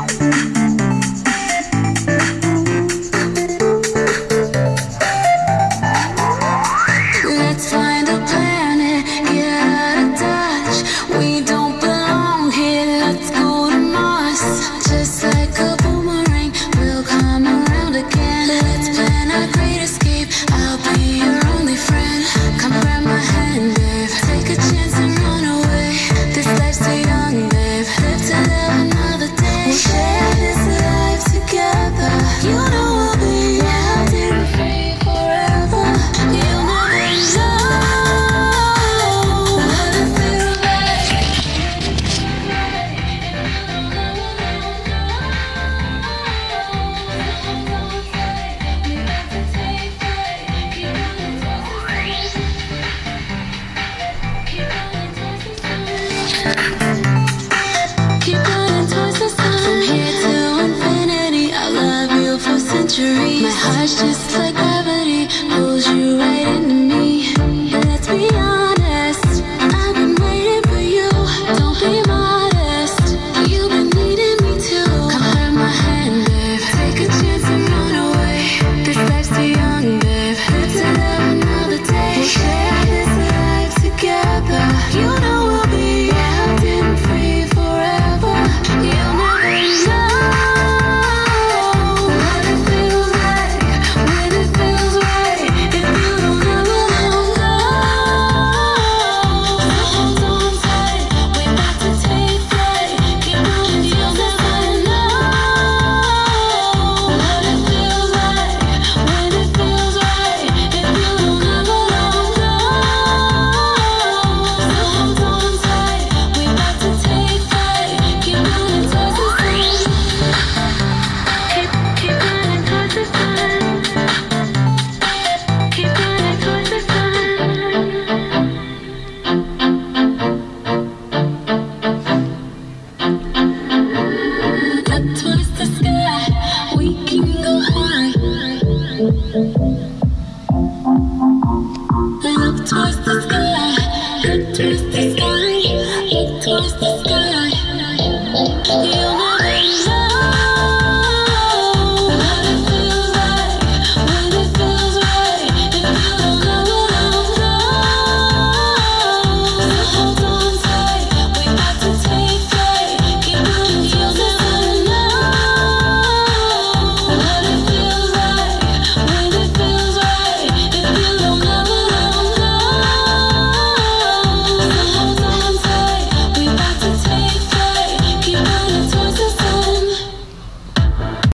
Let's find a planet, get out of touch. We don't belong here, let's go to Mars. Just like a boomerang, we'll come around again. Let's plan our great escape, I'll be your only friend. Come grab my hand, babe, take a chance and run away. This life's too young, babe, live to live another day. We'll share this life together, you know we'll be wild and free forever. You'll never know what it feels like. Keep running towards the sun. From here to infinity, I'll love you for centuries. My heart's just like